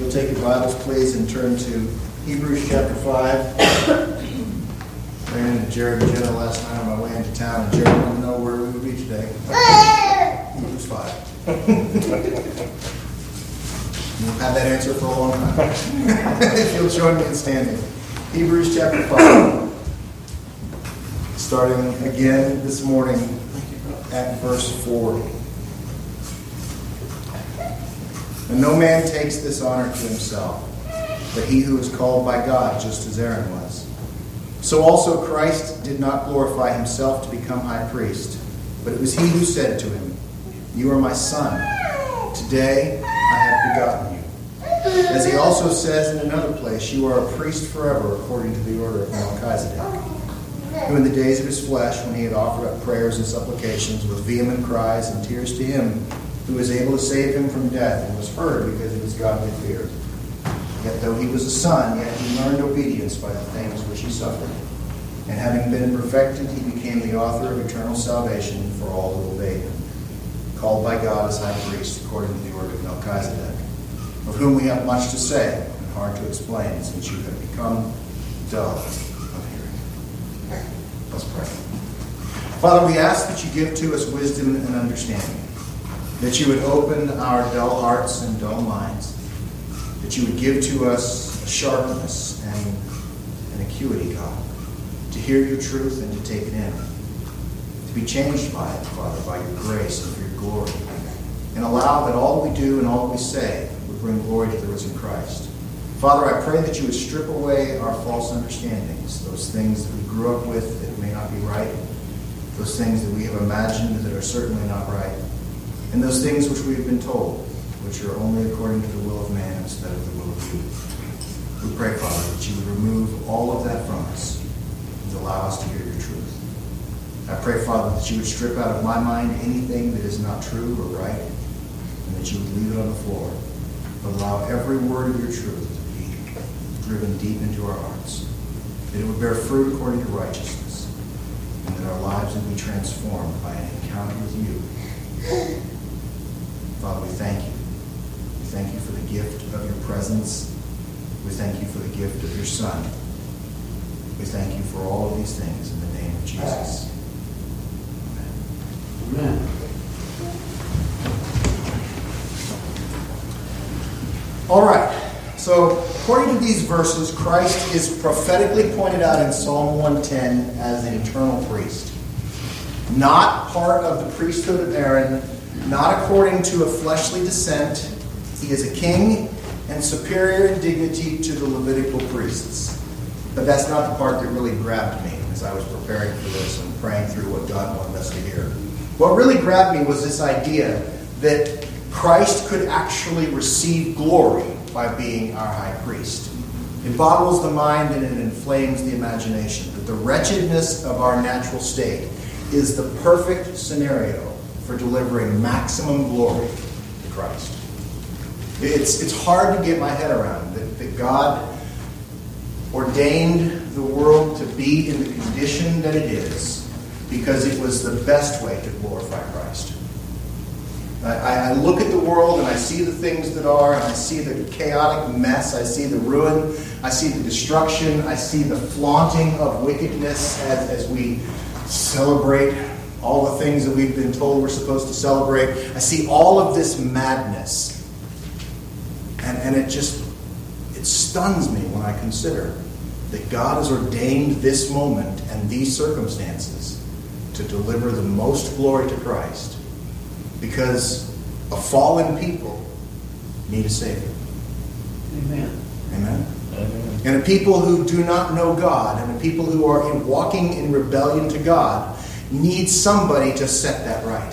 you'll take your Bibles, please, and turn to Hebrews chapter 5. Ran into Jared and Jenna last night on my way into town, and Jared wanted to know where we would be today. Hebrews 5. You've had that answer for a long time. If you'll join me in standing. Hebrews chapter 5. Starting again this morning at verse 4. And no man takes this honor to himself, but he who is called by God, just as Aaron was. So also Christ did not glorify himself to become high priest, but it was he who said to him, "You are my son. Today I have begotten you." As he also says in another place, "You are a priest forever according to the order of Melchizedek." Who in the days of his flesh, when he had offered up prayers and supplications with vehement cries and tears to him who was able to save him from death, and was heard because of his godly fear. Yet though he was a son, yet he learned obedience by the things which he suffered. And having been perfected, he became the author of eternal salvation for all who obey him, called by God as high priest according to the order of Melchizedek, of whom we have much to say and hard to explain, since you have become dull of hearing. Let's pray. Father, we ask that you give to us wisdom and understanding, that you would open our dull hearts and dull minds, that you would give to us a sharpness and an acuity, God, to hear your truth and to take it in, to be changed by it, Father, by your grace and for your glory, and allow that all we do and all we say would bring glory to the risen Christ. Father, I pray that you would strip away our false understandings, those things that we grew up with that may not be right, those things that we have imagined that are certainly not right, and those things which we have been told, which are only according to the will of man instead of the will of you. We pray, Father, that you would remove all of that from us and allow us to hear your truth. I pray, Father, that you would strip out of my mind anything that is not true or right, and that you would leave it on the floor, but allow every word of your truth to be driven deep into our hearts, that it would bear fruit according to righteousness, and that our lives would be transformed by an encounter with you. Father, we thank you. We thank you for the gift of your presence. We thank you for the gift of your Son. We thank you for all of these things in the name of Jesus. Amen. Amen. All right. So, according to these verses, Christ is prophetically pointed out in Psalm 110 as an eternal priest. Not part of the priesthood of Aaron, not according to a fleshly descent. He is a king and superior in dignity to the Levitical priests. But that's not the part that really grabbed me as I was preparing for this and praying through what God wanted us to hear. What really grabbed me was this idea that Christ could actually receive glory by being our high priest. It boggles the mind and it inflames the imagination that the wretchedness of our natural state is the perfect scenario for delivering maximum glory to Christ. It's hard to get my head around that God ordained the world to be in the condition that it is because it was the best way to glorify Christ. I look at the world and I see the things that are, and I see the chaotic mess, I see the ruin, I see the destruction, I see the flaunting of wickedness as we celebrate all the things that we've been told we're supposed to celebrate. I see all of this madness. And it stuns me when I consider that God has ordained this moment and these circumstances to deliver the most glory to Christ. Because a fallen people need a Savior. Amen. Amen. Amen. And a people who do not know God, and a people who are walking in rebellion to God, need somebody to set that right.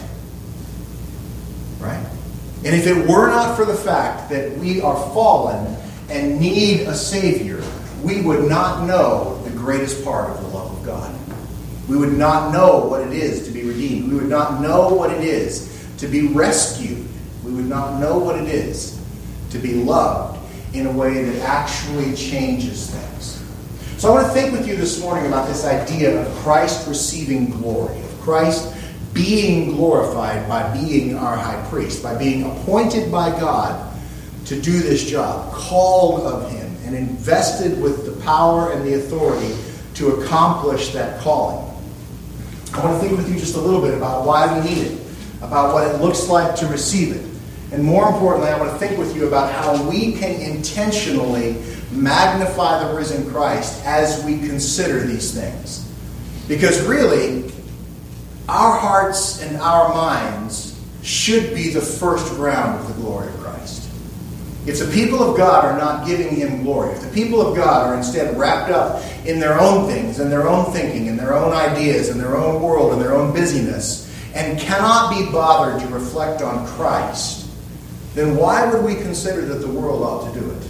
Right? And if it were not for the fact that we are fallen and need a Savior, we would not know the greatest part of the love of God. We would not know what it is to be redeemed. We would not know what it is to be rescued. We would not know what it is to be loved in a way that actually changes things. So I want to think with you this morning about this idea of Christ receiving glory, of Christ being glorified by being our high priest, by being appointed by God to do this job, called of him, and invested with the power and the authority to accomplish that calling. I want to think with you just a little bit about why we need it, about what it looks like to receive it. And more importantly, I want to think with you about how we can intentionally magnify the risen Christ as we consider these things. Because really, our hearts and our minds should be the first ground of the glory of Christ. If the people of God are not giving him glory, if the people of God are instead wrapped up in their own things and their own thinking and their own ideas and their own world and their own busyness and cannot be bothered to reflect on Christ, then why would we consider that the world ought to do it?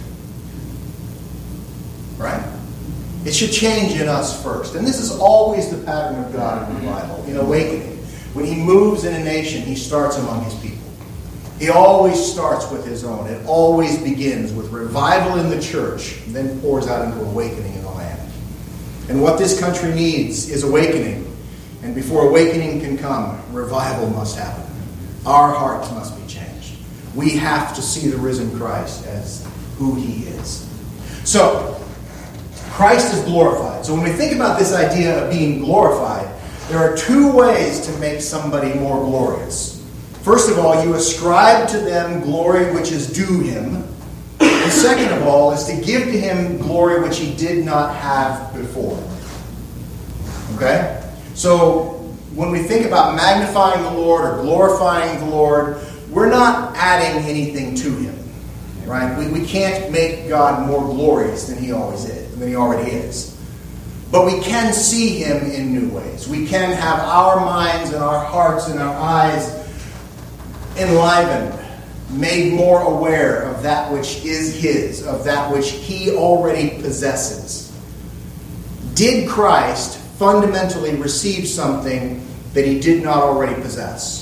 Right? It should change in us first. And this is always the pattern of God in the Bible, in awakening. When he moves in a nation, he starts among his people. He always starts with his own. It always begins with revival in the church, and then pours out into awakening in the land. And what this country needs is awakening. And before awakening can come, revival must happen. Our hearts must be changed. We have to see the risen Christ as who he is. So, Christ is glorified. So when we think about this idea of being glorified, there are two ways to make somebody more glorious. First of all, you ascribe to them glory which is due him. And second of all, is to give to him glory which he did not have before. Okay? So when we think about magnifying the Lord or glorifying the Lord, we're not adding anything to him. Right? We can't make God more glorious than he already is. But we can see him in new ways. We can have our minds and our hearts and our eyes enlivened, made more aware of that which is his, of that which he already possesses. Did Christ fundamentally receive something that he did not already possess?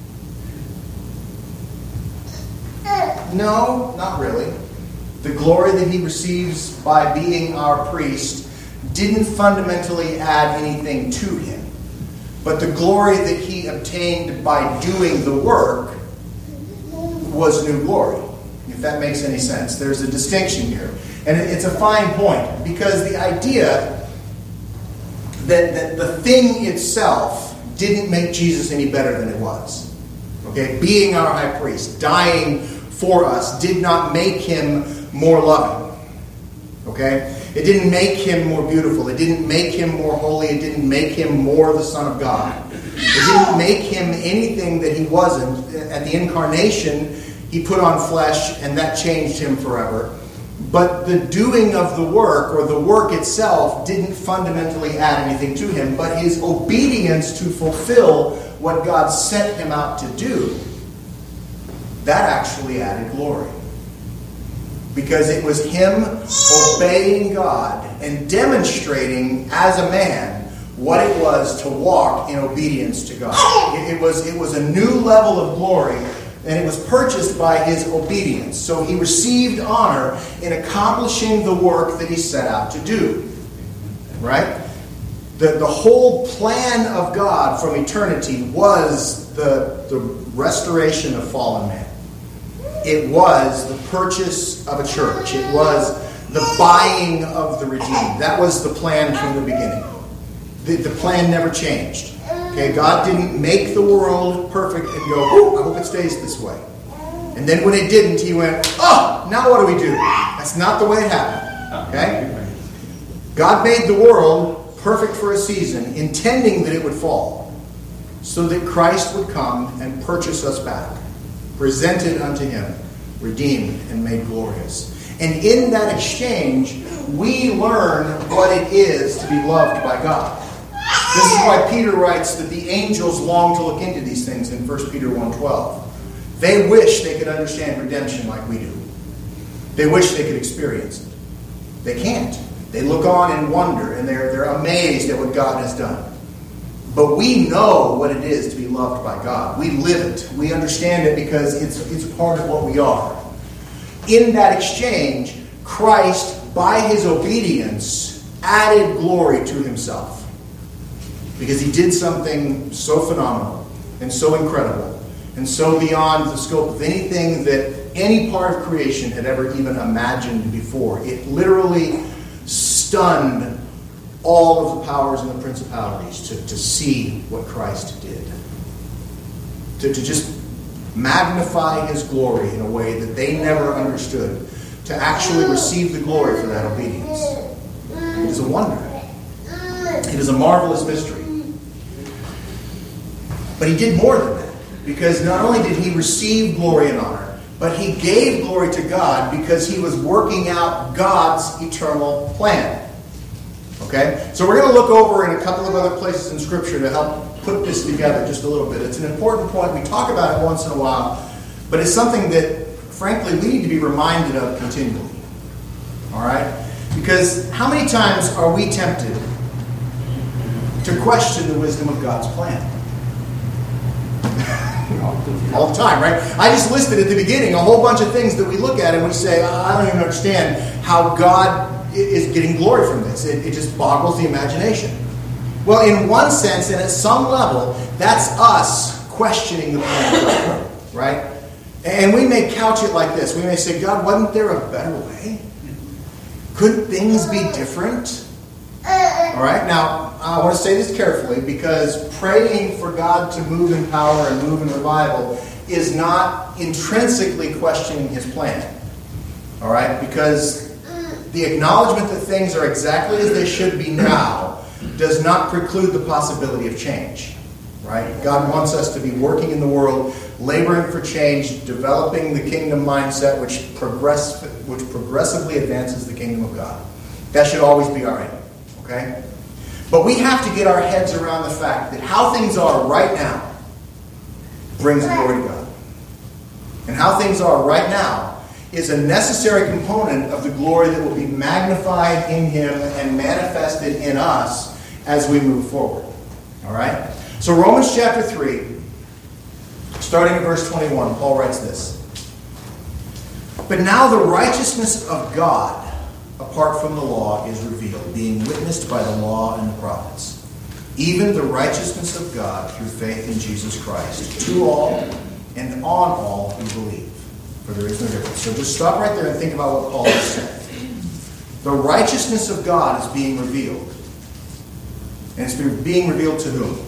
No, not really. The glory that he receives by being our priest didn't fundamentally add anything to him. But the glory that he obtained by doing the work was new glory, if that makes any sense. There's a distinction here. And it's a fine point, because the idea that the thing itself didn't make Jesus any better than it was. Okay? Being our high priest, dying for us, did not make him more loving. Okay? It didn't make him more beautiful. It didn't make him more holy. It didn't make him more the Son of God. It didn't make him anything that he wasn't. At the incarnation, he put on flesh, and that changed him forever. But the doing of the work, or the work itself, didn't fundamentally add anything to him. But his obedience to fulfill what God sent him out to do, that actually added glory. Because it was him obeying God and demonstrating as a man what it was to walk in obedience to God. It was a new level of glory, and it was purchased by his obedience. So he received honor in accomplishing the work that he set out to do. Right? The whole plan of God from eternity was the restoration of fallen man. It was the purchase of a church. It was the buying of the redeemed. That was the plan from the beginning. The plan never changed. Okay, God didn't make the world perfect and go, "Oh, I hope it stays this way." And then when it didn't, he went, "Oh, now what do we do?" That's not the way it happened. Okay? God made the world perfect for a season, intending that it would fall, so that Christ would come and purchase us back, presented unto him, redeemed and made glorious. And in that exchange, we learn what it is to be loved by God. This is why Peter writes that the angels long to look into these things in 1 Peter 1:12. They wish they could understand redemption like we do. They wish they could experience it. They can't. They look on in wonder, and they're amazed at what God has done. But we know what it is to be loved by God. We live it. We understand it because it's part of what we are. In that exchange, Christ, by his obedience, added glory to himself. Because he did something so phenomenal and so incredible. and so beyond the scope of anything that any part of creation had ever even imagined before. It literally stunned all of the powers and the principalities to see what Christ did. To just magnify his glory in a way that they never understood. To actually receive the glory for that obedience. It is a wonder. It is a marvelous mystery. But he did more than that. Because not only did he receive glory and honor, but he gave glory to God because he was working out God's eternal plan. Okay? So we're going to look over in a couple of other places in Scripture to help put this together just a little bit. It's an important point. We talk about it once in a while, but it's something that, frankly, we need to be reminded of continually. All right? Because how many times are we tempted to question the wisdom of God's plan? All the time, right? I just listed at the beginning a whole bunch of things that we look at and we say, I don't even understand how God is getting glory from this. It just boggles the imagination. Well, in one sense, and at some level, that's us questioning the plan of God, right? And we may couch it like this. We may say, God, wasn't there a better way? Couldn't things be different? All right, now, I want to say this carefully because praying for God to move in power and move in revival is not intrinsically questioning his plan. All right, because the acknowledgement that things are exactly as they should be now does not preclude the possibility of change. Right? God wants us to be working in the world, laboring for change, developing the kingdom mindset which progressively advances the kingdom of God. That should always be our aim. Okay? But we have to get our heads around the fact that how things are right now brings glory to God. And how things are right now is a necessary component of the glory that will be magnified in him and manifested in us as we move forward. All right? So Romans chapter 3, starting at verse 21, Paul writes this. But now the righteousness of God, apart from the law, is revealed, being witnessed by the law and the prophets, even the righteousness of God through faith in Jesus Christ, to all and on all who believe. For there is no difference. So just stop right there and think about what Paul has said. The righteousness of God is being revealed. And it's being revealed to whom?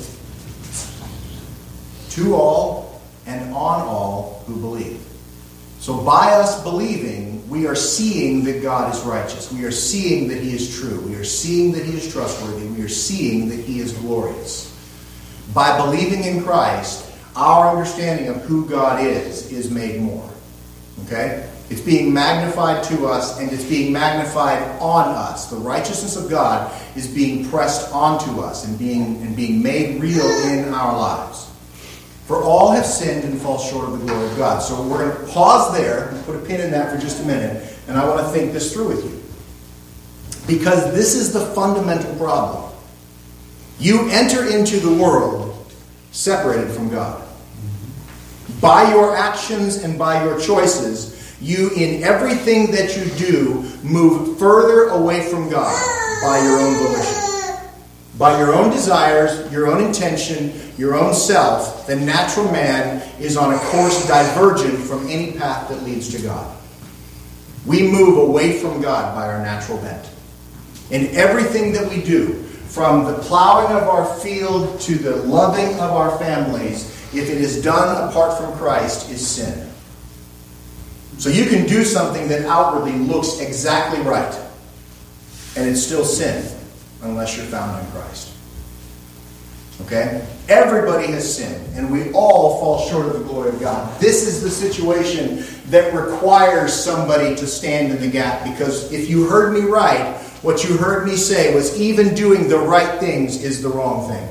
To all and on all who believe. So by us believing, we are seeing that God is righteous. We are seeing that he is true. We are seeing that he is trustworthy. We are seeing that he is glorious. By believing in Christ, our understanding of who God is made more. Okay? It's being magnified to us, and it's being magnified on us. The righteousness of God is being pressed onto us and being made real in our lives. For all have sinned and fall short of the glory of God. So we're going to pause there and put a pin in that for just a minute, and I want to think this through with you. Because this is the fundamental problem. You enter into the world separated from God. By your actions and by your choices, you, in everything that you do, move further away from God by your own volition. By your own desires, your own intention, your own self, the natural man is on a course divergent from any path that leads to God. We move away from God by our natural bent. In everything that we do, from the plowing of our field to the loving of our families, if it is done apart from Christ, is sin. So you can do something that outwardly looks exactly right, and it's still sin unless you're found in Christ. Okay? Everybody has sinned, and we all fall short of the glory of God. This is the situation that requires somebody to stand in the gap, because if you heard me right, what you heard me say was even doing the right things is the wrong thing.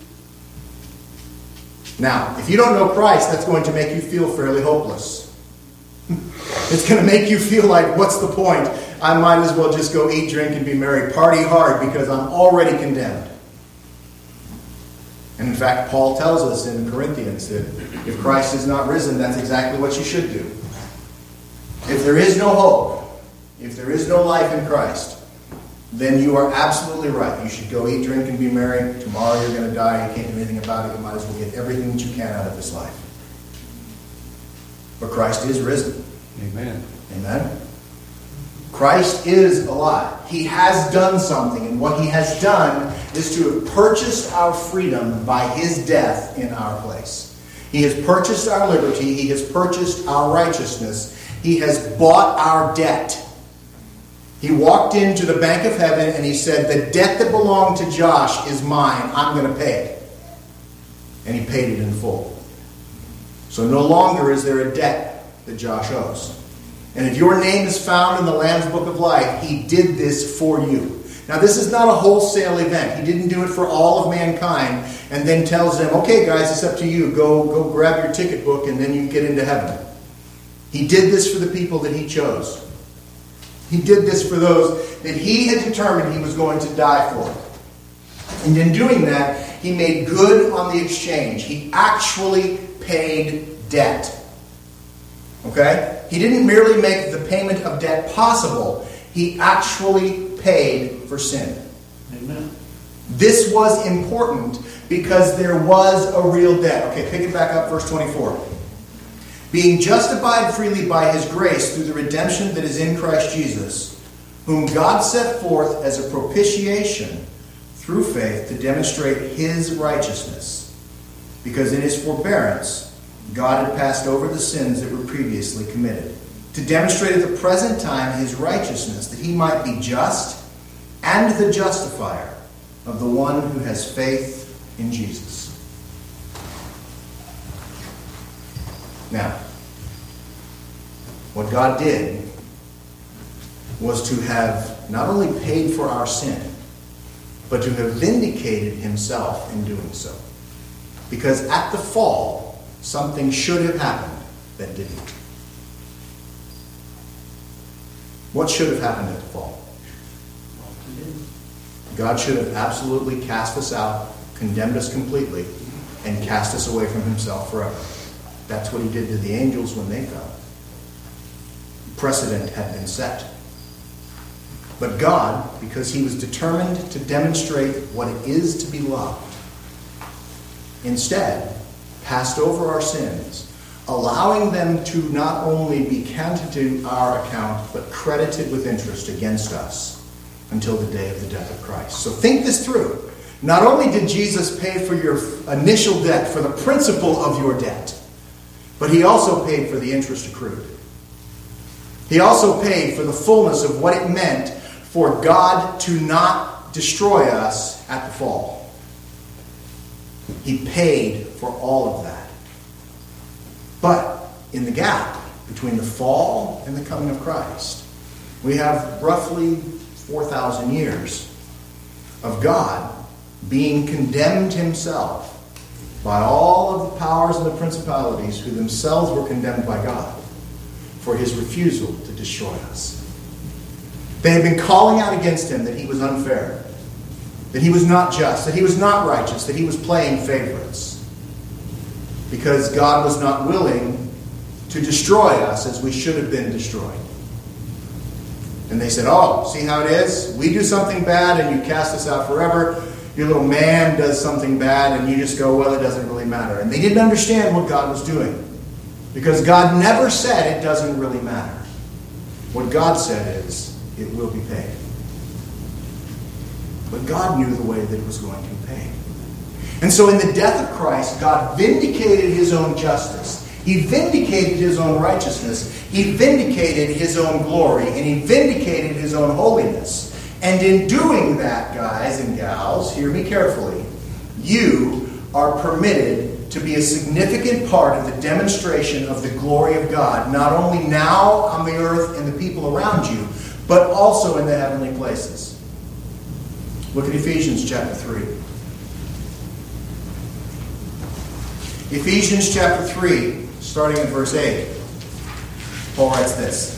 Now, if you don't know Christ, that's going to make you feel fairly hopeless. It's going to make you feel like, what's the point? I might as well just go eat, drink, and be merry, party hard, because I'm already condemned. And in fact, Paul tells us in Corinthians that if Christ is not risen, that's exactly what you should do. If there is no hope, if there is no life in Christ, then you are absolutely right. You should go eat, drink, and be merry. Tomorrow you're going to die. You can't do anything about it. You might as well get everything that you can out of this life. But Christ is risen. Amen. Amen. Christ is alive. He has done something, and what he has done is to have purchased our freedom by his death in our place. He has purchased our liberty. He has purchased our righteousness. He has bought our debt. He walked into the bank of heaven and he said, the debt that belonged to Josh is mine. I'm going to pay it. And he paid it in full. So no longer is there a debt that Josh owes. And if your name is found in the Lamb's Book of Life, he did this for you. Now, this is not a wholesale event. He didn't do it for all of mankind and then tells them, okay, guys, it's up to you. Go grab your ticket book and then you can get into heaven. He did this for the people that he chose. He did this for those that he had determined he was going to die for. And in doing that, he made good on the exchange. He actually paid debt. Okay? He didn't merely make the payment of debt possible. He actually paid for sin. Amen. This was important because there was a real debt. Okay, pick it back up, verse 24. Being justified freely by his grace through the redemption that is in Christ Jesus, whom God set forth as a propitiation through faith to demonstrate his righteousness. Because in his forbearance, God had passed over the sins that were previously committed, to demonstrate at the present time his righteousness, that he might be just and the justifier of the one who has faith in Jesus. Now, what God did was to have not only paid for our sin, but to have vindicated himself in doing so. Because at the fall, something should have happened that didn't. What should have happened at the fall? God should have absolutely cast us out, condemned us completely, and cast us away from himself forever. That's what he did to the angels when they fell. Precedent had been set. But God, because he was determined to demonstrate what it is to be loved, instead passed over our sins, allowing them to not only be counted to our account, but credited with interest against us until the day of the death of Christ. So think this through. Not only did Jesus pay for your initial debt, for the principal of your debt, but he also paid for the interest accrued. He also paid for the fullness of what it meant for God to not destroy us at the fall. He paid for all of that. But in the gap between the fall and the coming of Christ, we have roughly 4,000 years of God being condemned himself by all of the powers and the principalities who themselves were condemned by God for his refusal to destroy us. They had been calling out against him that he was unfair, that he was not just, that he was not righteous, that he was playing favorites, because God was not willing to destroy us as we should have been destroyed. And they said, oh, see how it is? We do something bad and you cast us out forever. Your little man does something bad and you just go, well, it doesn't really matter. And they didn't understand what God was doing, because God never said it doesn't really matter. What God said is, it will be paid. But God knew the way that it was going to be paid. And so in the death of Christ, God vindicated his own justice. He vindicated his own righteousness. He vindicated his own glory. And he vindicated his own holiness. And in doing that, guys and gals, hear me carefully, you are permitted to be a significant part of the demonstration of the glory of God, not only now on the earth and the people around you, but also in the heavenly places. Look at Ephesians chapter 3. Ephesians chapter 3, starting at verse 8. Paul writes this.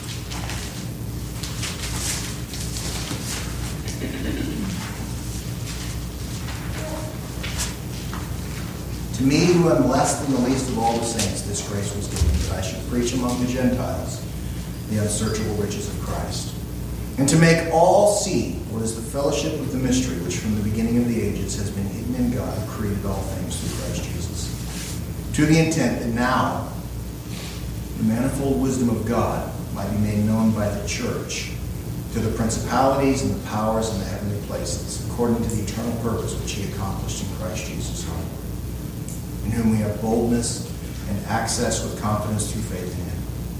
To me, who am less than the least of all the saints, this grace was given, that I should preach among the Gentiles the unsearchable riches of Christ, and to make all see what is the fellowship of the mystery, which from the beginning of the ages has been hidden in God, who created all things through Christ Jesus, to the intent that now, the manifold wisdom of God might be made known by the church to the principalities and the powers in the heavenly places, according to the eternal purpose which he accomplished in Christ Jesus our Lord, in whom we have boldness and access with confidence through faith in him.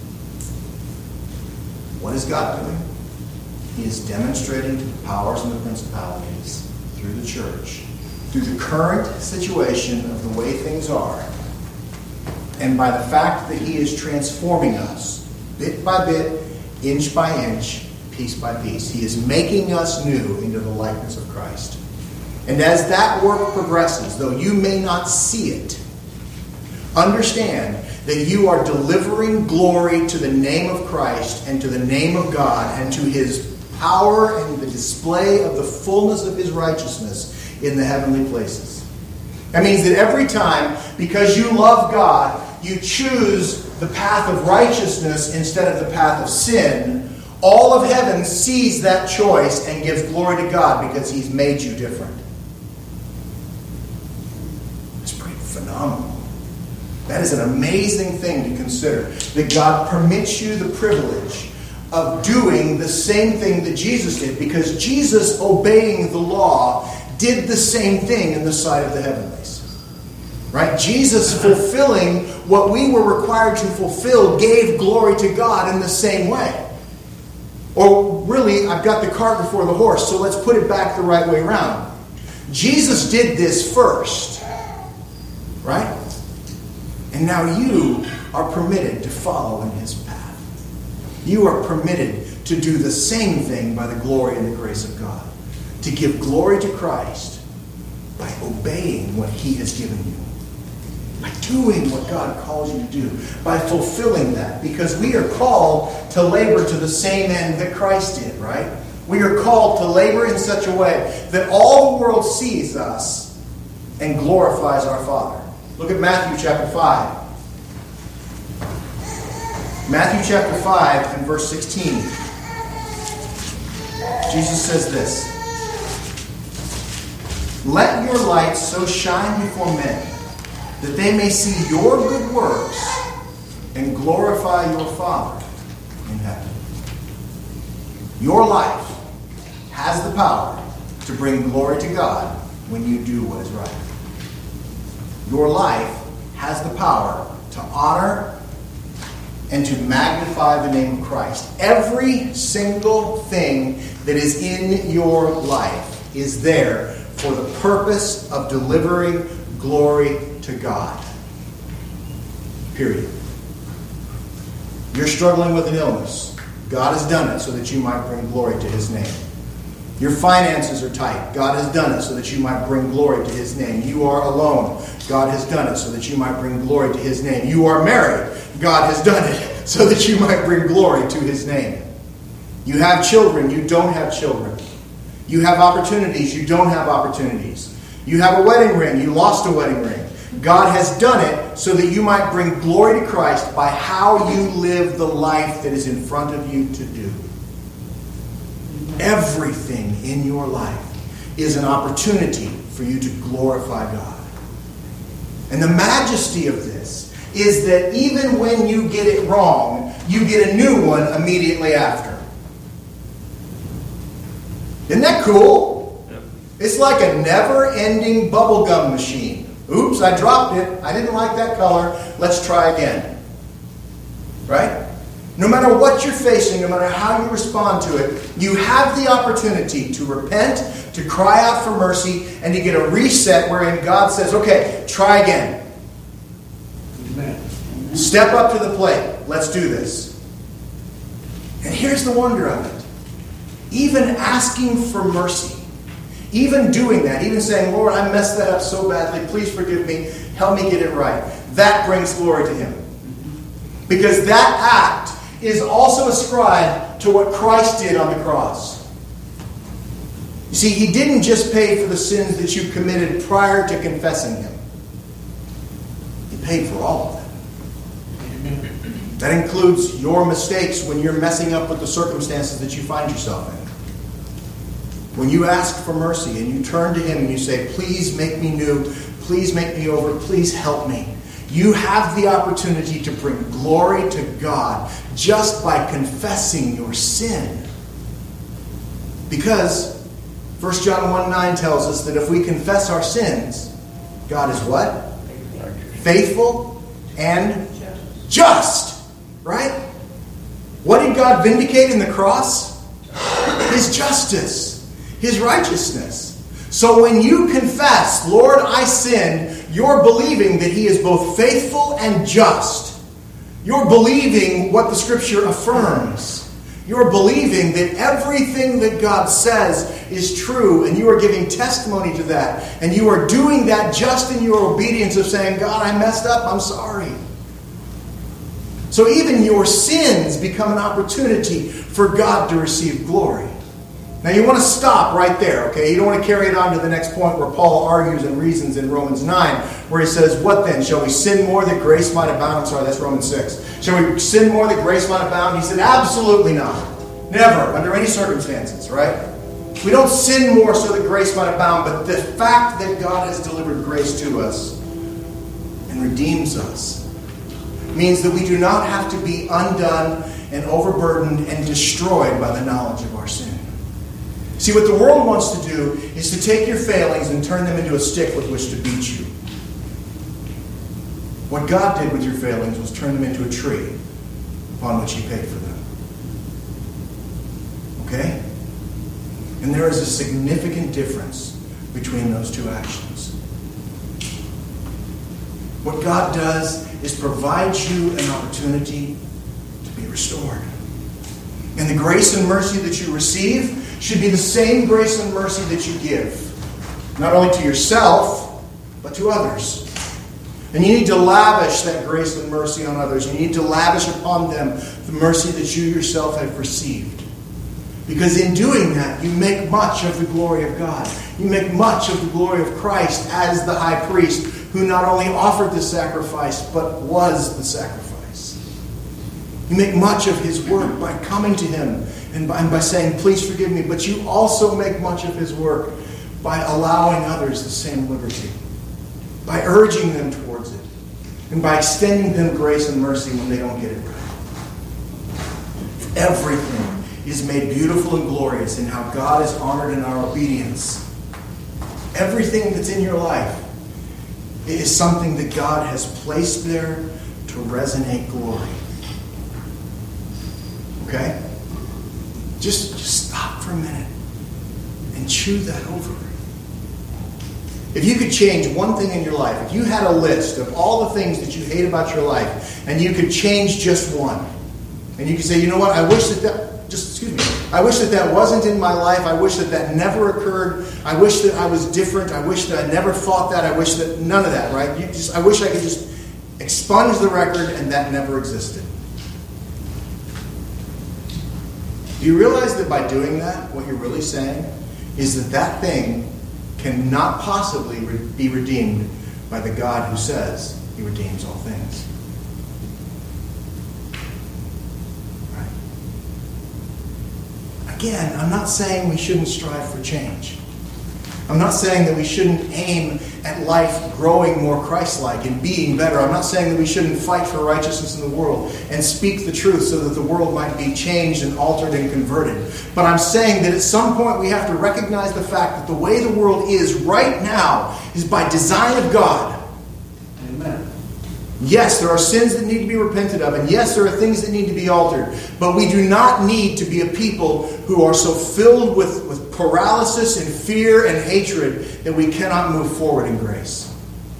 What is God doing? He is demonstrating to the powers and the principalities through the church, through the current situation of the way things are, and by the fact that he is transforming us bit by bit, inch by inch, piece by piece. He is making us new into the likeness of Christ. And as that work progresses, though you may not see it, understand that you are delivering glory to the name of Christ and to the name of God and to his power and the display of the fullness of his righteousness in the heavenly places. That means that every time, because you love God, you choose the path of righteousness instead of the path of sin. All of heaven sees that choice and gives glory to God because he's made you different. It's pretty phenomenal. That is an amazing thing to consider. That God permits you the privilege of doing the same thing that Jesus did, because Jesus, obeying the law, did the same thing in the sight of the heavenlies. Right? Jesus, fulfilling what we were required to fulfill, gave glory to God in the same way. Or really, I've got the cart before the horse, so let's put it back the right way around. Jesus did this first. Right? And now you are permitted to follow in his path. You are permitted to do the same thing by the glory and the grace of God. To give glory to Christ by obeying what he has given you. By doing what God calls you to do. By fulfilling that. Because we are called to labor to the same end that Christ did, right? We are called to labor in such a way that all the world sees us and glorifies our Father. Look at Matthew chapter 5. Matthew chapter 5 and verse 16. Jesus says this. Let your light so shine before men that they may see your good works and glorify your Father in heaven. Your life has the power to bring glory to God when you do what is right. Your life has the power to honor and to magnify the name of Christ. Every single thing that is in your life is there for the purpose of delivering glory to God. Period. You're struggling with an illness. God has done it so that you might bring glory to his name. Your finances are tight. God has done it so that you might bring glory to his name. You are alone. God has done it so that you might bring glory to his name. You are married. God has done it so that you might bring glory to his name. You have children. You don't have children. You have opportunities. You don't have opportunities. You have a wedding ring. You lost a wedding ring. God has done it so that you might bring glory to Christ by how you live the life that is in front of you to do. Everything in your life is an opportunity for you to glorify God. And the majesty of this is that even when you get it wrong, you get a new one immediately after. Isn't that cool? Yep. It's like a never-ending bubblegum machine. Oops, I dropped it. I didn't like that color. Let's try again. Right? No matter what you're facing, no matter how you respond to it, you have the opportunity to repent, to cry out for mercy, and to get a reset wherein God says, okay, try again. Amen. Step up to the plate. Let's do this. And here's the wonder of it. Even asking for mercy, even doing that, even saying, Lord, I messed that up so badly. Please forgive me. Help me get it right. That brings glory to him. Because that act is also ascribed to what Christ did on the cross. You see, he didn't just pay for the sins that you committed prior to confessing him. He paid for all of them. That includes your mistakes when you're messing up with the circumstances that you find yourself in. When you ask for mercy and you turn to him and you say, please make me new, please make me over, please help me. You have the opportunity to bring glory to God just by confessing your sin. Because 1 John 1:9 tells us that if we confess our sins, God is what? Faithful and just. Right? What did God vindicate in the cross? His justice. His righteousness. So when you confess, Lord, I sinned, you're believing that He is both faithful and just. You're believing what the Scripture affirms. You're believing that everything that God says is true, and you are giving testimony to that. And you are doing that just in your obedience of saying, God, I messed up, I'm sorry. So even your sins become an opportunity for God to receive glory. Now you want to stop right there, okay? You don't want to carry it on to the next point where Paul argues and reasons in Romans 9, where he says, what then? Shall we sin more that grace might abound? I'm sorry, that's Romans 6. Shall we sin more that grace might abound? He said, absolutely not. Never, under any circumstances, right? We don't sin more so that grace might abound, but the fact that God has delivered grace to us and redeems us means that we do not have to be undone and overburdened and destroyed by the knowledge of our sin. See, what the world wants to do is to take your failings and turn them into a stick with which to beat you. What God did with your failings was turn them into a tree upon which He paid for them. Okay? And there is a significant difference between those two actions. What God does is provide you an opportunity to be restored. And the grace and mercy that you receive should be the same grace and mercy that you give. Not only to yourself, but to others. And you need to lavish that grace and mercy on others. You need to lavish upon them the mercy that you yourself have received. Because in doing that, you make much of the glory of God. You make much of the glory of Christ as the high priest, who not only offered the sacrifice, but was the sacrifice. You make much of His work by coming to Him and by saying, please forgive me. But you also make much of His work by allowing others the same liberty, by urging them towards it, and by extending them grace and mercy when they don't get it right. Everything is made beautiful and glorious in how God is honored in our obedience. Everything that's in your life is something that God has placed there to resonate glory. Okay? Just stop for a minute and chew that over. If you could change one thing in your life, if you had a list of all the things that you hate about your life, and you could change just one, and you could say, you know what, I wish that wasn't in my life. I wish that never occurred. I wish that I was different. I wish that I never thought that. I wish that none of that, right? I wish I could just expunge the record and that never existed. Do you realize that by doing that, what you're really saying is that thing cannot possibly be redeemed by the God who says He redeems all things? Right? Again, I'm not saying we shouldn't strive for change. I'm not saying that we shouldn't aim at life growing more Christ-like and being better. I'm not saying that we shouldn't fight for righteousness in the world and speak the truth so that the world might be changed and altered and converted. But I'm saying that at some point we have to recognize the fact that the way the world is right now is by design of God. Amen. Yes, there are sins that need to be repented of, and yes, there are things that need to be altered. But we do not need to be a people who are so filled with paralysis and fear and hatred that we cannot move forward in grace.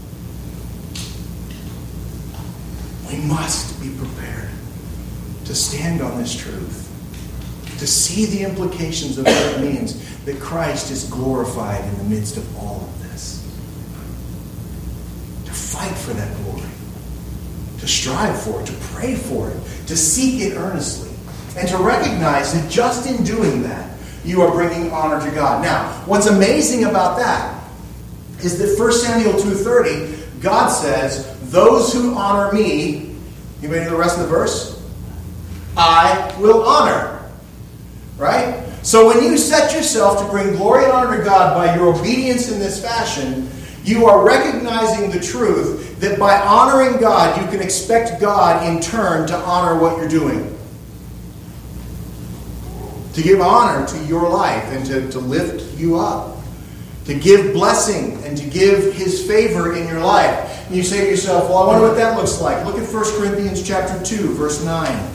We must be prepared to stand on this truth, to see the implications of what it means that Christ is glorified in the midst of all of this, to fight for that glory, to strive for it, to pray for it, to seek it earnestly, and to recognize that just in doing that, you are bringing honor to God. Now, what's amazing about that is that 1 Samuel 2:30, God says, those who honor me, you ready for the rest of the verse? I will honor. Right? So when you set yourself to bring glory and honor to God by your obedience in this fashion, You are recognizing the truth that by honoring God, you can expect God in turn to honor what you're doing. To give honor to your life and to lift you up. To give blessing and to give His favor in your life. And you say to yourself, well, I wonder what that looks like. Look at 1 Corinthians chapter 2, verse 9.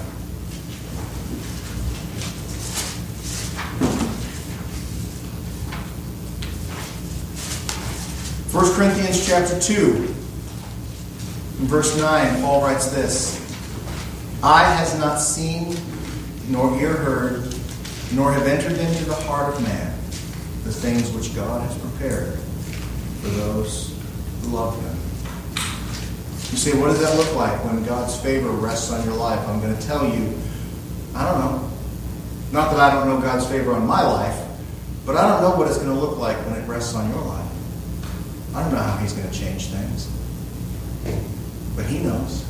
1 Corinthians chapter 2, verse 9, Paul writes this: Eye has not seen, nor ear heard, nor have entered into the heart of man the things which God has prepared for those who love Him. You say, what does that look like when God's favor rests on your life? I'm going to tell you, I don't know. Not that I don't know God's favor on my life, but I don't know what it's going to look like when it rests on your life. I don't know how He's going to change things. But He knows.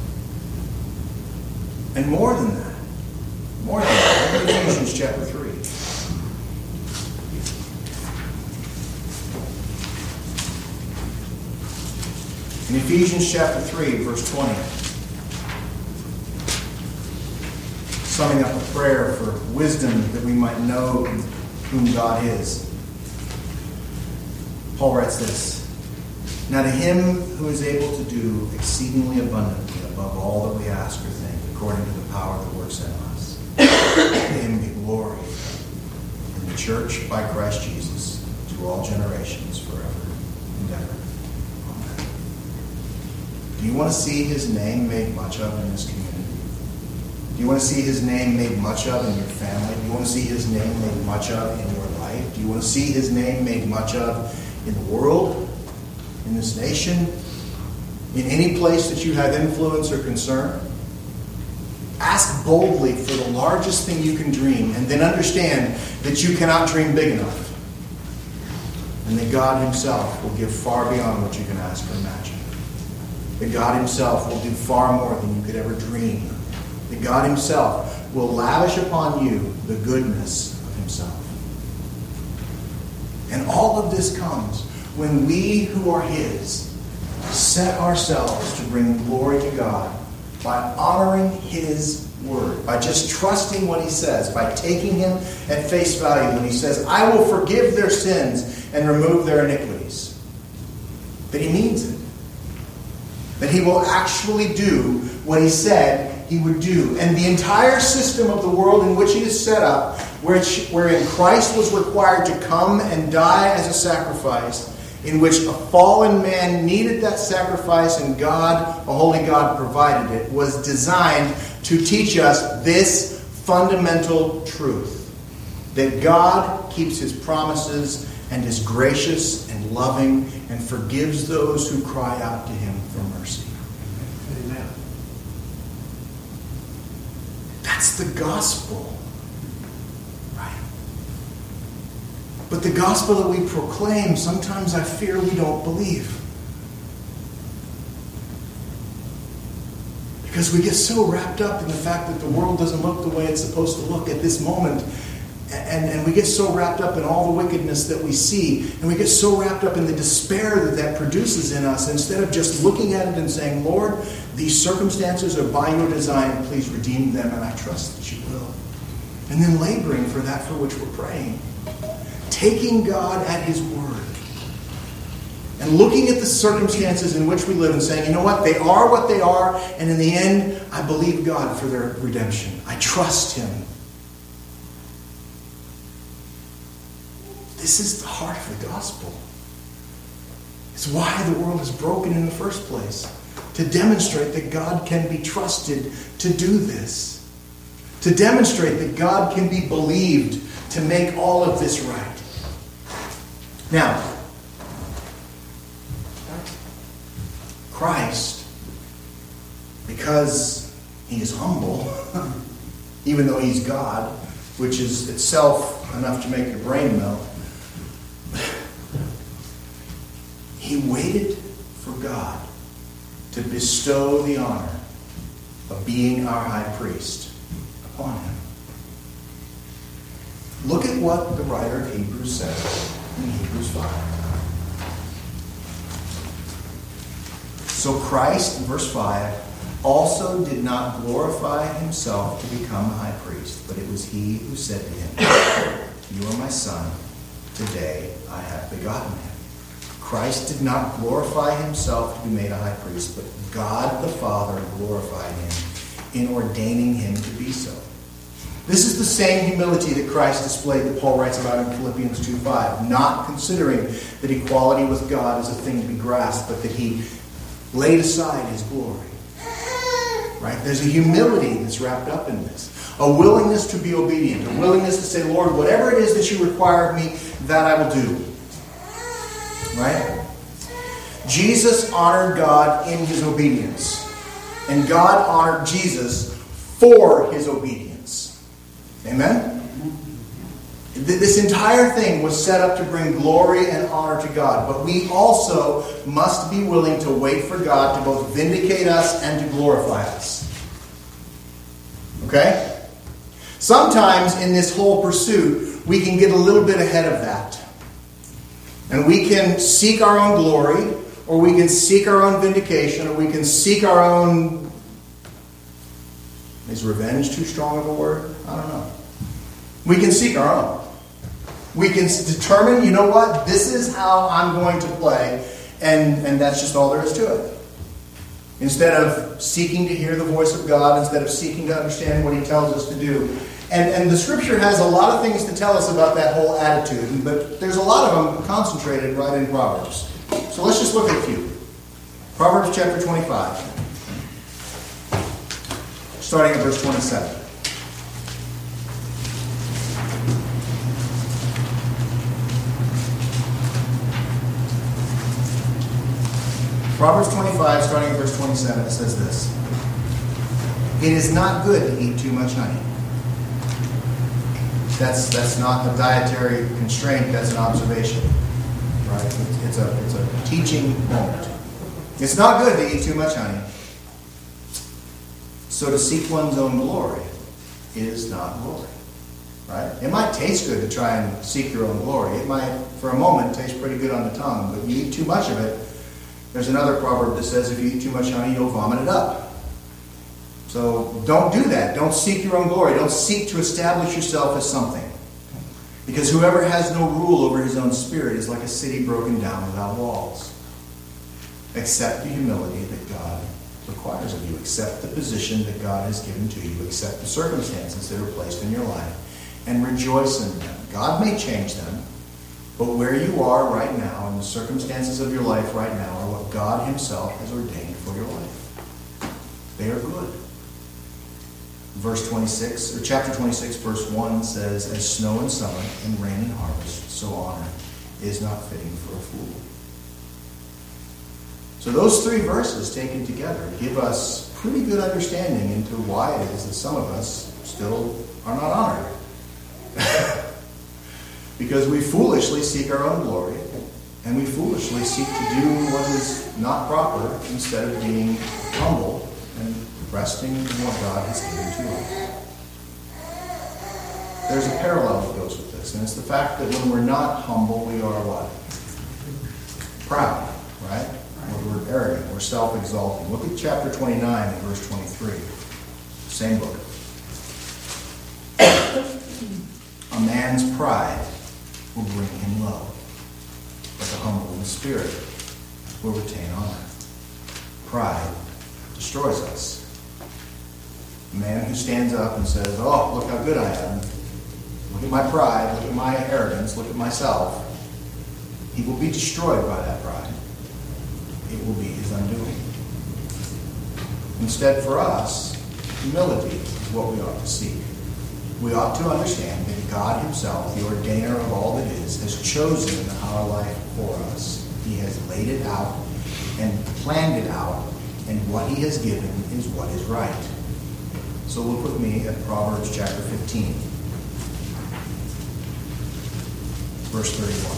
And more than that. Look at Ephesians chapter 3. In Ephesians chapter 3, verse 20. Summing up a prayer for wisdom that we might know whom God is. Paul writes this: Now to Him who is able to do exceedingly abundantly above all that we ask or think, according to the power that works in us, to Him be glory in the church by Christ Jesus to all generations forever and ever. Amen. Do you want to see His name made much of in this community? Do you want to see His name made much of in your family? Do you want to see His name made much of in your life? Do you want to see His name made much of in the world? In this nation, in any place that you have influence or concern? Ask boldly for the largest thing you can dream, and then understand that you cannot dream big enough. And that God Himself will give far beyond what you can ask or imagine. That God Himself will do far more than you could ever dream. That God Himself will lavish upon you the goodness of Himself. And all of this comes when we who are His set ourselves to bring glory to God by honoring His word, by just trusting what He says, by taking Him at face value when He says, I will forgive their sins and remove their iniquities. That He means it. That He will actually do what He said He would do. And the entire system of the world in which He is set up, wherein Christ was required to come and die as a sacrifice, in which a fallen man needed that sacrifice and God, a holy God, provided it, was designed to teach us this fundamental truth. That God keeps His promises and is gracious and loving and forgives those who cry out to Him for mercy. Amen. That's the gospel. But the gospel that we proclaim, sometimes I fear we don't believe. Because we get so wrapped up in the fact that the world doesn't look the way it's supposed to look at this moment. And we get so wrapped up in all the wickedness that we see. And we get so wrapped up in the despair that produces in us. Instead of just looking at it and saying, Lord, these circumstances are by your design. Please redeem them, and I trust that you will. And then laboring for that for which we're praying. Taking God at His word. And looking at the circumstances in which we live and saying, you know what? They are what they are. And in the end, I believe God for their redemption. I trust Him. This is the heart of the gospel. It's why the world is broken in the first place. To demonstrate that God can be trusted to do this. To demonstrate that God can be believed to make all of this right. Now, Christ, because He is humble, even though He's God, which is itself enough to make your brain melt, He waited for God to bestow the honor of being our high priest upon Him. Look at what the writer of Hebrews says in Hebrews 5. So Christ, in verse 5, also did not glorify himself to become a high priest, but it was he who said to him, "You are my son, today I have begotten him." Christ did not glorify himself to be made a high priest, but God the Father glorified him in ordaining him to be so. This is the same humility that Christ displayed that Paul writes about in Philippians 2:5, not considering that equality with God is a thing to be grasped, but that he laid aside his glory. Right? There's a humility that's wrapped up in this. A willingness to be obedient. A willingness to say, Lord, whatever it is that you require of me, that I will do. Right? Jesus honored God in his obedience. And God honored Jesus for his obedience. Amen? This entire thing was set up to bring glory and honor to God. But we also must be willing to wait for God to both vindicate us and to glorify us. Okay? Sometimes in this whole pursuit, we can get a little bit ahead of that. And we can seek our own glory, or we can seek our own vindication, or we can seek our own... Is revenge too strong of a word? I don't know. We can seek our own. We can determine, you know what, this is how I'm going to play, and that's just all there is to it. Instead of seeking to hear the voice of God, instead of seeking to understand what he tells us to do. And the Scripture has a lot of things to tell us about that whole attitude, but there's a lot of them concentrated right in Proverbs. So let's just look at a few. Proverbs chapter 25, starting at verse 27. Proverbs 25, starting at verse 27, it says this. It is not good to eat too much honey. That's not a dietary constraint, that's an observation. Right? It's a teaching moment. It's not good to eat too much honey. So to seek one's own glory is not glory. Right? It might taste good to try and seek your own glory. It might, for a moment, taste pretty good on the tongue, but you eat too much of it. There's another proverb that says if you eat too much honey, you'll vomit it up. So don't do that. Don't seek your own glory. Don't seek to establish yourself as something. Because whoever has no rule over his own spirit is like a city broken down without walls. Accept the humility that God requires of you. Accept the position that God has given to you. Accept the circumstances that are placed in your life. And rejoice in them. God may change them. But where you are right now, and the circumstances of your life right now, are what God himself has ordained for your life. They are good. Verse 26, or chapter 26, verse 1 says, as snow in summer and rain in harvest, so honor is not fitting for a fool. So those three verses taken together give us pretty good understanding into why it is that some of us still are not honored. Because we foolishly seek our own glory, and we foolishly seek to do what is not proper instead of being humble and resting in what God has given to us. There's a parallel that goes with this, and it's the fact that when we're not humble, we are what? Proud, right? We're arrogant, we're self-exalting. Look at chapter 29 and verse 23. Same book. A man's pride will bring him low, but the humble in spirit will retain honor. Pride destroys us. A man who stands up and says, oh, look how good I am. Look at my pride, look at my arrogance, look at myself. He will be destroyed by that pride. It will be his undoing. Instead, for us, humility is what we ought to seek. We ought to understand that God himself, the ordainer of all that is, has chosen our life for us. He has laid it out and planned it out, and what he has given is what is right. So look with me at Proverbs chapter 15, verse 31.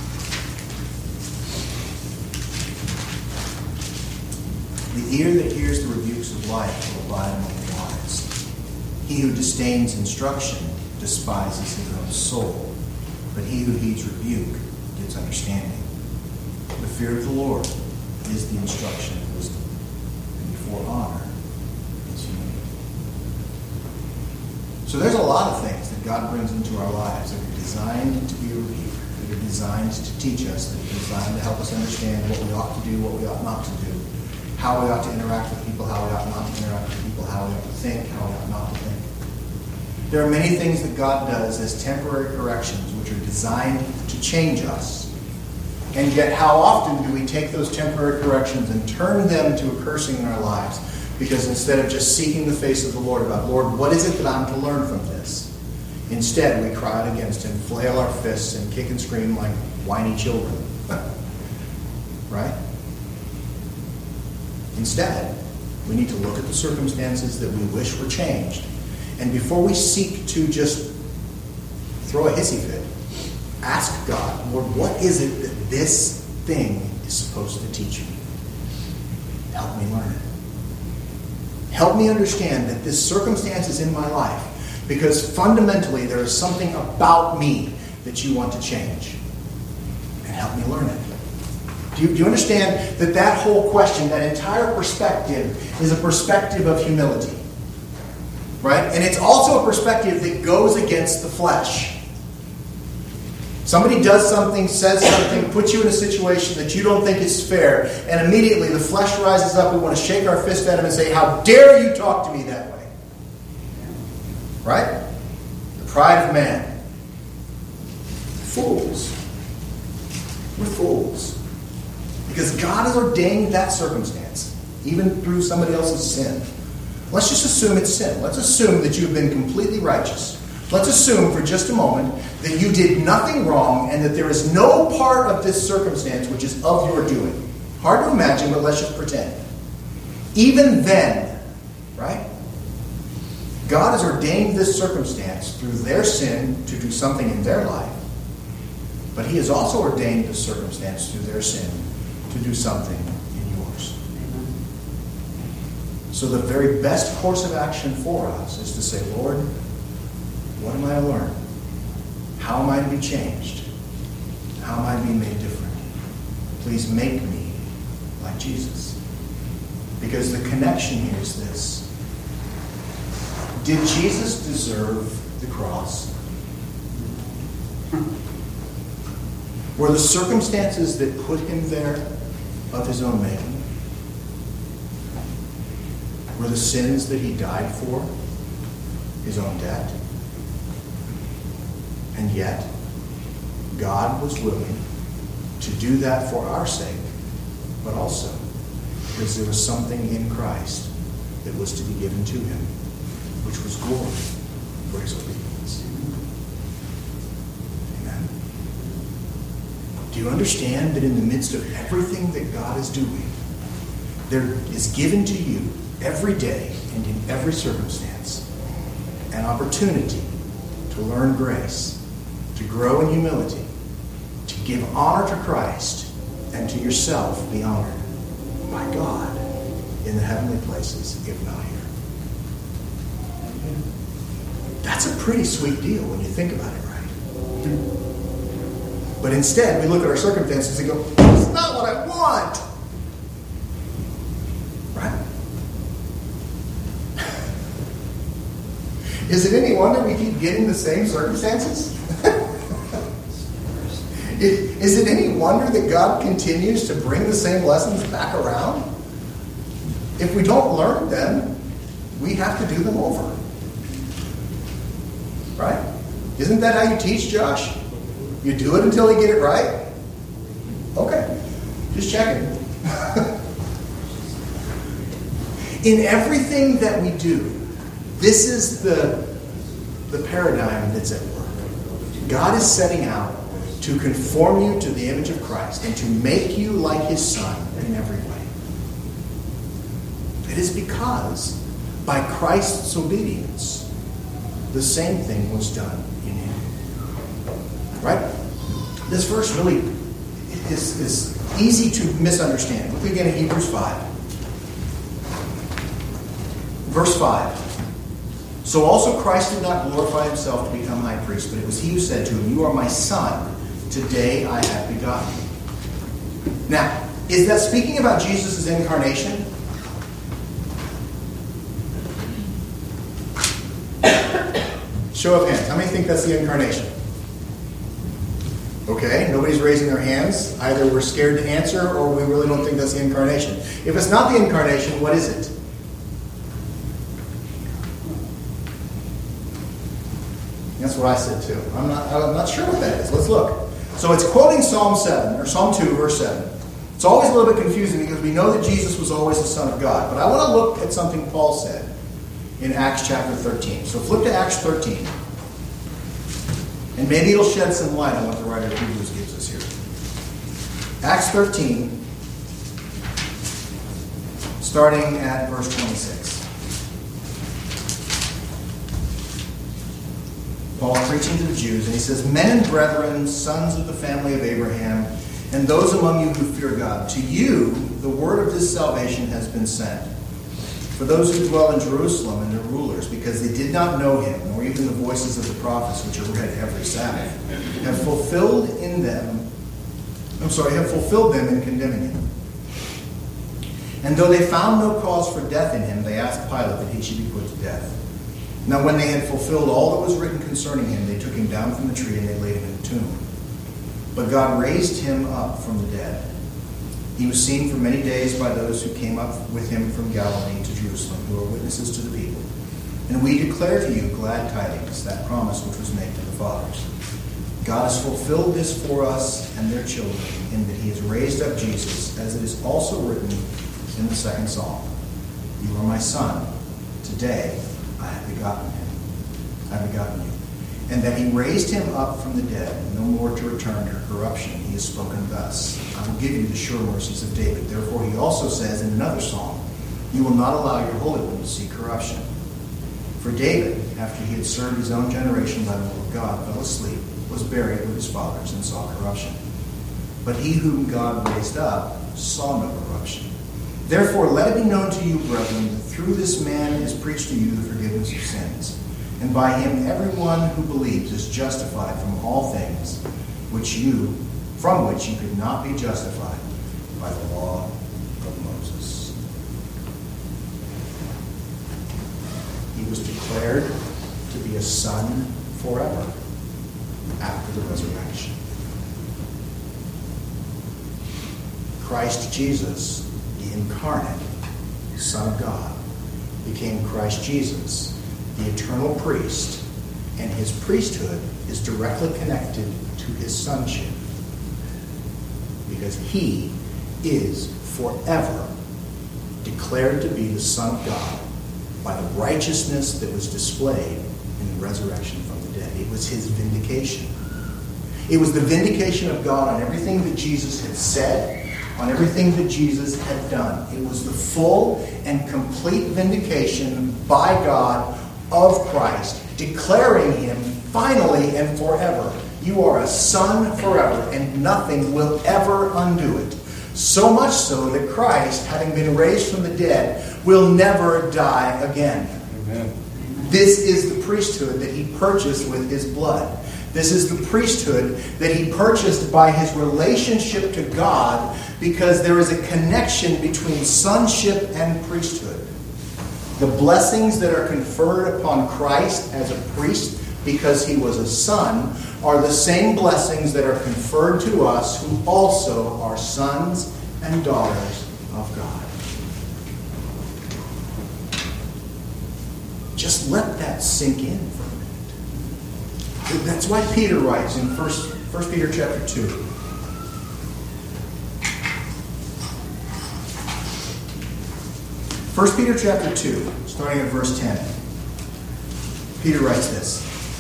The ear that hears the rebukes of life will abide among the wise. He who disdains instruction despises his own soul, but he who heeds rebuke gets understanding. The fear of the Lord is the instruction of wisdom. or honor is humility. So there's a lot of things that God brings into our lives that are designed to be revealed, that are designed to teach us, that are designed to help us understand what we ought to do, what we ought not to do, how we ought to interact with people, how we ought not to interact with people, how we ought to think, how we ought not to think. There are many things that God does as temporary corrections which are designed to change us. And yet how often do we take those temporary corrections and turn them to a cursing in our lives? Because instead of just seeking the face of the Lord about, Lord, what is it that I'm to learn from this? Instead, we cry out against him, flail our fists, and kick and scream like whiny children. Right? Instead, we need to look at the circumstances that we wish were changed. And before we seek to just throw a hissy fit, ask God, Lord, what is it that this thing is supposed to teach me? Help me learn it. Help me understand that this circumstance is in my life because fundamentally there is something about me that you want to change. And help me learn it. Do you understand that that whole question, that entire perspective, is a perspective of humility? Right? And it's also a perspective that goes against the flesh. Somebody does something, says something, puts you in a situation that you don't think is fair, and immediately the flesh rises up. We want to shake our fist at him and say, how dare you talk to me that way? Right? The pride of man. Fools. We're fools. Because God has ordained that circumstance, even through somebody else's sin. Let's just assume it's sin. Let's assume that you've been completely righteous. Let's assume for just a moment that you did nothing wrong and that there is no part of this circumstance which is of your doing. Hard to imagine, but let's just pretend. Even then, right? God has ordained this circumstance through their sin to do something in their life. But he has also ordained this circumstance through their sin to do something in yours. So the very best course of action for us is to say, Lord, what am I to learn? How am I to be changed? How am I to be made different? Please make me like Jesus. Because the connection here is this. Did Jesus deserve the cross? Were the circumstances that put him there of his own making? Were the sins that he died for his own debt? And yet, God was willing to do that for our sake, but also because there was something in Christ that was to be given to him, which was glory for his obedience. Amen. Do you understand that in the midst of everything that God is doing, there is given to you every day and in every circumstance an opportunity to learn grace, to grow in humility, to give honor to Christ, and to yourself be honored by God in the heavenly places, if not here. That's a pretty sweet deal when you think about it, right? But instead, we look at our circumstances and go, it's not what I want. Right? Is it any wonder we keep getting the same circumstances? Is it any wonder that God continues to bring the same lessons back around? If we don't learn them, we have to do them over. Right? Isn't that how you teach, Josh? You do it until you get it right? Okay. Just checking. In everything that we do, this is the paradigm that's at work. God is setting out to conform you to the image of Christ and to make you like his Son in every way. It is because by Christ's obedience, the same thing was done in him. Right? This verse really is easy to misunderstand. Look again at Hebrews 5. Verse 5. So also Christ did not glorify himself to become high priest, but it was he who said to him, you are my son. Today I have begotten you. Now, is that speaking about Jesus' incarnation? Show of hands. How many think that's the incarnation? Okay, nobody's raising their hands. Either we're scared to answer or we really don't think that's the incarnation. If it's not the incarnation, what is it? That's what I said too. I'm not sure what that is. Let's look. So it's quoting Psalm 7, or Psalm 2, verse 7. It's always a little bit confusing because we know that Jesus was always the Son of God. But I want to look at something Paul said in Acts chapter 13. So flip to Acts 13. And maybe it'll shed some light on what the writer of Hebrews gives us here. Acts 13, starting at verse 26. Paul preaching to the Jews, and he says, "Men and brethren, sons of the family of Abraham, and those among you who fear God, to you the word of this salvation has been sent. For those who dwell in Jerusalem and their rulers, because they did not know him, nor even the voices of the prophets which are read every Sabbath, have fulfilled them in condemning him. And though they found no cause for death in him, they asked Pilate that he should be put to death. Now when they had fulfilled all that was written concerning him, they took him down from the tree and they laid him in a tomb. But God raised him up from the dead. He was seen for many days by those who came up with him from Galilee to Jerusalem, who are witnesses to the people. And we declare to you glad tidings, that promise which was made to the fathers. God has fulfilled this for us and their children, in that he has raised up Jesus, as it is also written in the second Psalm. You are my son. Today I have begotten you. And that he raised him up from the dead, no more to return to corruption. He has spoken thus, I will give you the sure mercies of David. Therefore he also says in another psalm, you will not allow your Holy One to see corruption. For David, after he had served his own generation by the will of God, fell asleep, was buried with his fathers, and saw corruption. But he whom God raised up saw no corruption. Therefore let it be known to you, brethren, that through this man is preached to you the forgiveness of sins. And by him everyone who believes is justified from all things from which you could not be justified by the law of Moses. He was declared to be a son forever after the resurrection. Christ Jesus, the incarnate Son of God, became Christ Jesus, the eternal priest, and his priesthood is directly connected to his sonship, because he is forever declared to be the Son of God by the righteousness that was displayed in the resurrection from the dead. It was his vindication. It was the vindication of God on everything that Jesus had said, on everything that Jesus had done. It was the full and complete vindication by God of Christ, declaring him finally and forever. You are a son forever, and nothing will ever undo it. So much so that Christ, having been raised from the dead, will never die again. Amen. This is the priesthood that he purchased with his blood. This is the priesthood that he purchased by his relationship to God, because there is a connection between sonship and priesthood. The blessings that are conferred upon Christ as a priest because he was a son are the same blessings that are conferred to us who also are sons and daughters of God. Just let that sink in for a minute. That's why Peter writes in 1 Peter chapter 2. First Peter chapter 2, starting at verse 10. Peter writes this.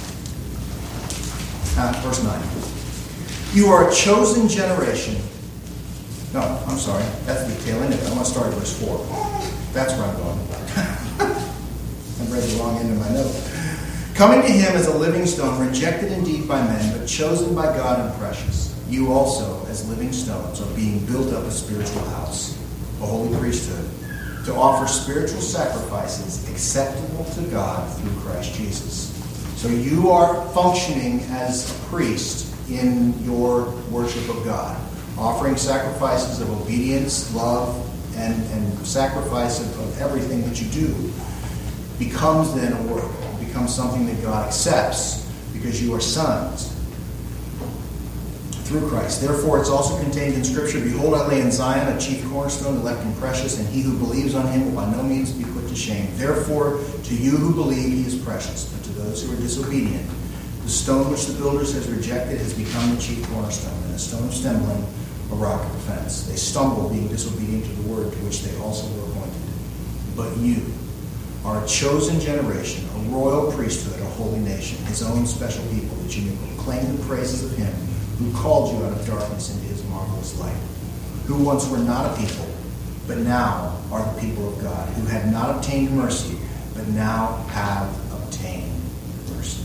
Verse 9. You are a chosen generation. No, I'm sorry. That's the tail end of it. I want to start at verse 4. That's where I'm going. I read the wrong end of my note. Coming to him as a living stone, rejected indeed by men, but chosen by God and precious. You also, as living stones, are being built up a spiritual house, a holy priesthood, to offer spiritual sacrifices acceptable to God through Christ Jesus. So you are functioning as a priest in your worship of God, offering sacrifices of obedience, love, and sacrifice of everything that you do becomes then a work, become something that God accepts because you are sons through Christ. Therefore, it's also contained in Scripture, behold, I lay in Zion a chief cornerstone, elect and precious, and he who believes on him will by no means be put to shame. Therefore, to you who believe, he is precious. But to those who are disobedient, the stone which the builders has rejected has become the chief cornerstone, and a stone of stumbling, a rock of offense. They stumble, being disobedient to the word to which they also were appointed. But you are a chosen generation, a royal priesthood, a holy nation, his own special people, that you may proclaim the praises of him who called you out of darkness into his marvelous light, who once were not a people, but now are the people of God, who had not obtained mercy, but now have obtained mercy.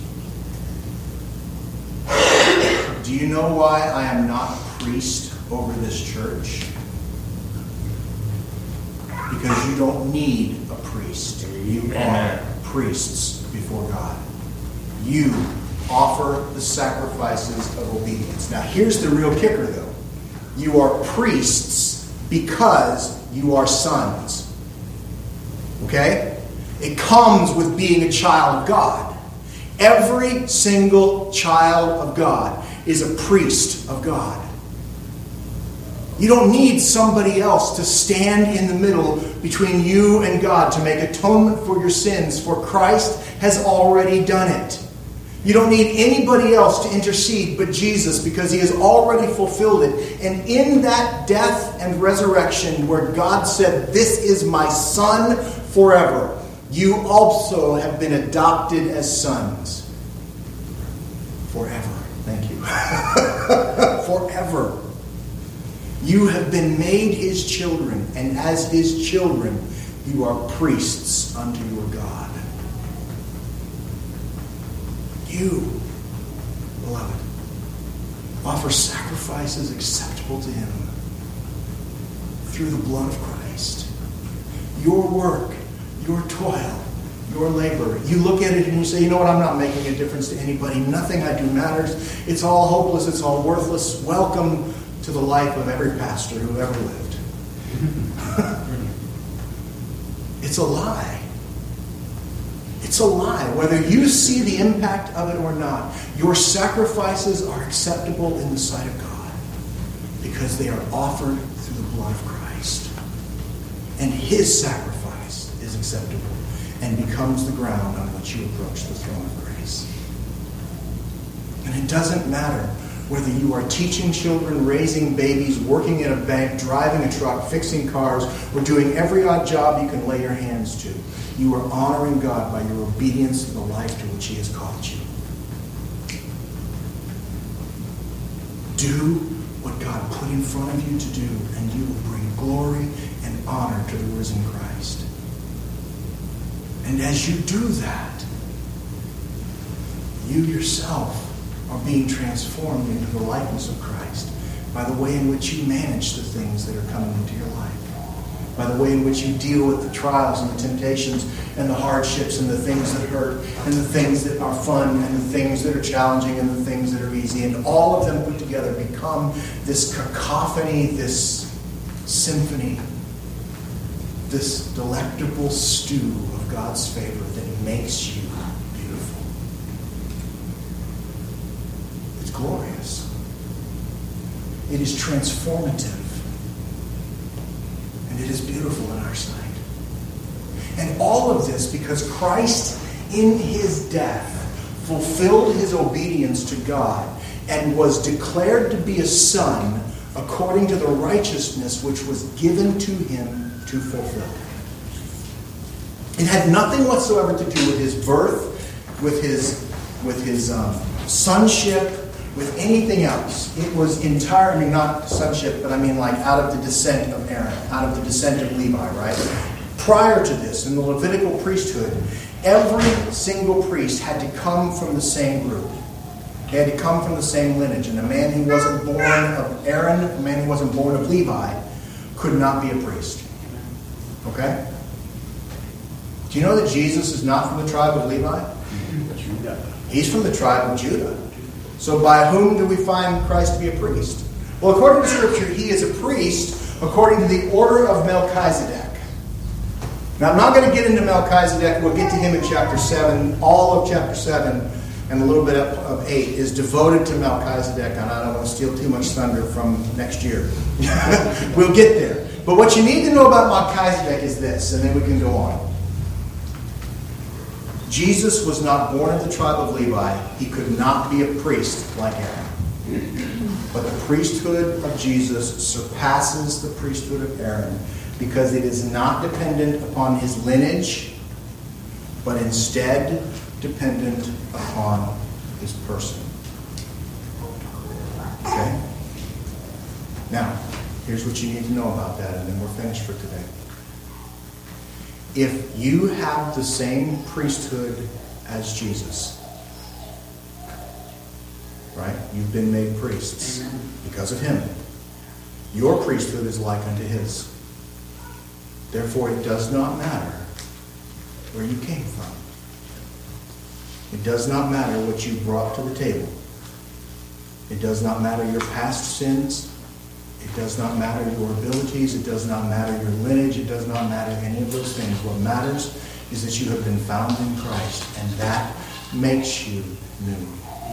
Do you know why I am not a priest over this church? Because you don't need a priest. You are priests before God. You offer the sacrifices of obedience. Now, here's the real kicker, though. You are priests because you are sons. Okay? It comes with being a child of God. Every single child of God is a priest of God. You don't need somebody else to stand in the middle between you and God to make atonement for your sins, for Christ has already done it. You don't need anybody else to intercede but Jesus, because he has already fulfilled it. And in that death and resurrection where God said, "This is my son forever," you also have been adopted as sons. Forever. Thank you. Forever. You have been made his children, and as his children, you are priests unto your God. You, beloved, offer sacrifices acceptable to him through the blood of Christ. Your work, your toil, your labor. You look at it and you say, you know what, I'm not making a difference to anybody. Nothing I do matters. It's all hopeless. It's all worthless. Welcome to the life of every pastor who ever lived. It's a lie. It's a lie. Whether you see the impact of it or not, your sacrifices are acceptable in the sight of God because they are offered through the blood of Christ. And his sacrifice is acceptable and becomes the ground on which you approach the throne of grace. And it doesn't matter whether you are teaching children, raising babies, working in a bank, driving a truck, fixing cars, or doing every odd job you can lay your hands to. You are honoring God by your obedience to the life to which he has called you. Do what God put in front of you to do, and you will bring glory and honor to the risen Christ. And as you do that, you yourself are being transformed into the likeness of Christ by the way in which you manage the things that are coming into your life, by the way in which you deal with the trials and the temptations and the hardships and the things that hurt and the things that are fun and the things that are challenging and the things that are easy. And all of them put together become this cacophony, this symphony, this delectable stew of God's favor that makes you beautiful. It's glorious. It is transformative. And it is beautiful in our sight. And all of this because Christ, in his death, fulfilled his obedience to God and was declared to be a son according to the righteousness which was given to him to fulfill. It had nothing whatsoever to do with his birth, with his sonship, with anything else. It was entirely not sonship, but I mean like out of the descent of Aaron, out of the descent of Levi, right? Prior to this, in the Levitical priesthood, every single priest had to come from the same group. They had to come from the same lineage. And a man who wasn't born of Aaron, a man who wasn't born of Levi, could not be a priest. Okay? Do you know that Jesus is not from the tribe of Levi? He's from the tribe of Judah. So by whom do we find Christ to be a priest? Well, according to Scripture, he is a priest according to the order of Melchizedek. Now, I'm not going to get into Melchizedek. We'll get to him in chapter 7. All of chapter 7 and a little bit of 8 is devoted to Melchizedek, and I don't want to steal too much thunder from next year. We'll get there. But what you need to know about Melchizedek is this, and then we can go on. Jesus was not born of the tribe of Levi. He could not be a priest like Aaron. But the priesthood of Jesus surpasses the priesthood of Aaron because it is not dependent upon his lineage, but instead dependent upon his person. Okay? Now, here's what you need to know about that, and then we're finished for today. If you have the same priesthood as Jesus, right? You've been made priests because of him. Your priesthood is like unto his. Therefore, it does not matter where you came from. It does not matter what you brought to the table. It does not matter your past sins. It does not matter your abilities. It does not matter your lineage. It does not matter any of those things. What matters is that you have been found in Christ, and that makes you new.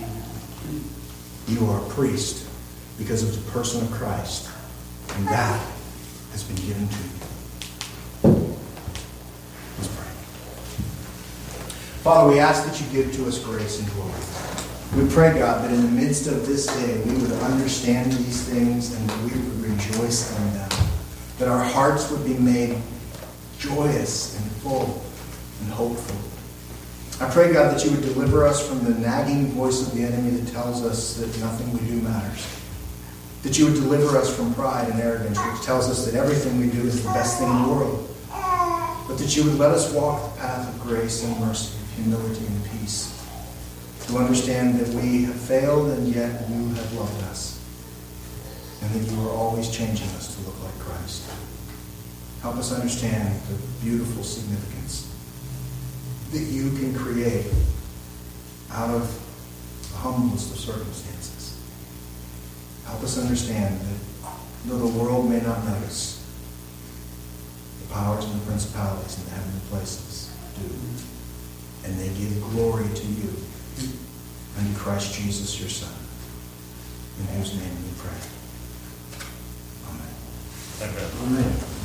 You are a priest because of the person of Christ, and that has been given to you. Let's pray. Father, we ask that you give to us grace and glory. We pray, God, that in the midst of this day we would understand these things and that we would rejoice in them. That our hearts would be made joyous and full and hopeful. I pray, God, that you would deliver us from the nagging voice of the enemy that tells us that nothing we do matters. That you would deliver us from pride and arrogance, which tells us that everything we do is the best thing in the world. But that you would let us walk the path of grace and mercy, of humility and peace. To understand that we have failed and yet you have loved us. And that you are always changing us to look like Christ. Help us understand the beautiful significance that you can create out of the humblest of circumstances. Help us understand that though the world may not notice, the powers and the principalities in the heavenly places do. And they give glory to you. And in Christ Jesus, your Son, in whose name we pray. Amen. Amen. Amen.